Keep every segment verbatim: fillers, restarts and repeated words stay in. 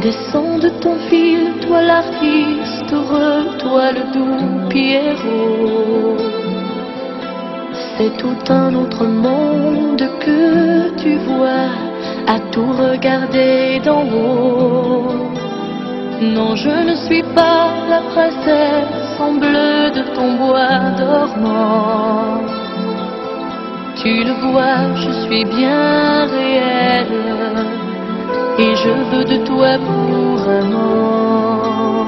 Descends de ton fil, toi l'artiste heureux, toi le doux Pierrot. C'est tout un autre monde que tu vois à tout regarder d'en haut. Non, je ne suis pas la princesse en bleu de ton bois dormant. Tu le vois, je suis bien réelle et je veux de toi pour amant.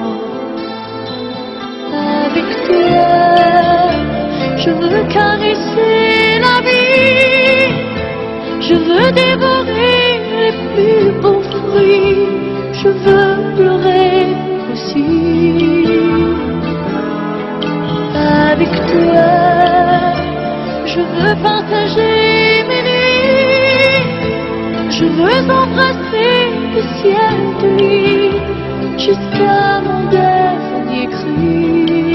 Avec toi, je veux caresser la vie, je veux dévorer les plus beaux fruits, je veux pleurer aussi. Avec toi, je veux partager mes nuits, je veux embrasser le ciel de nuit jusqu'à mon dernier cri.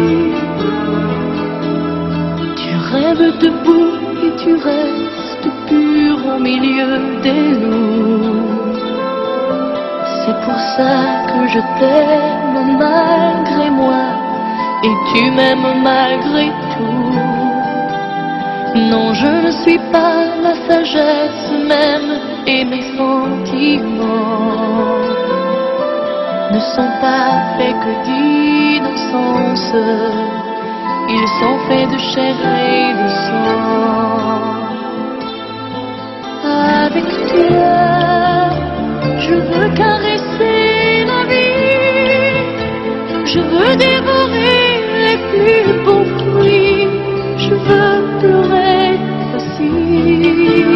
Tu rêves debout et tu restes pur au milieu des loups. C'est pour ça que je t'aime malgré moi et tu m'aimes malgré tout. Non, je ne suis pas la sagesse même et mes sentiments ne sont pas faits que d'innocence, ils sont faits de chair et de sang. Avec toi, je veux caresser la vie, je veux dévorer les plus beaux fruits, je veux pleurer aussi.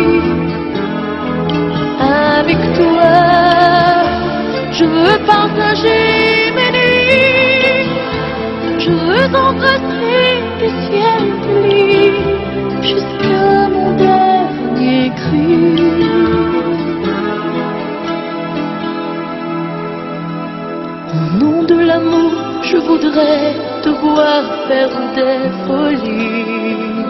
Avec toi, je veux partager mes nuits, je veux embrasser le ciel de nuit jusqu'à mon dernier cri. Au nom de l'amour, je voudrais te voir faire des folies,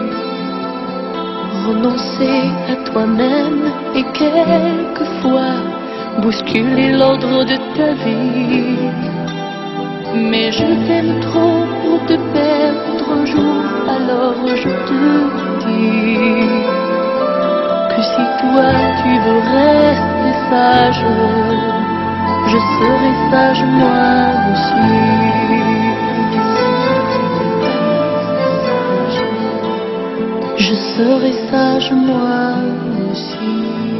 renoncer à toi-même et quelquefois bousculer l'ordre de ta vie. Mais je t'aime trop pour te perdre un jour, alors je te dis que si toi tu veux rester sage, je serai sage moi aussi. Je serai sage moi aussi.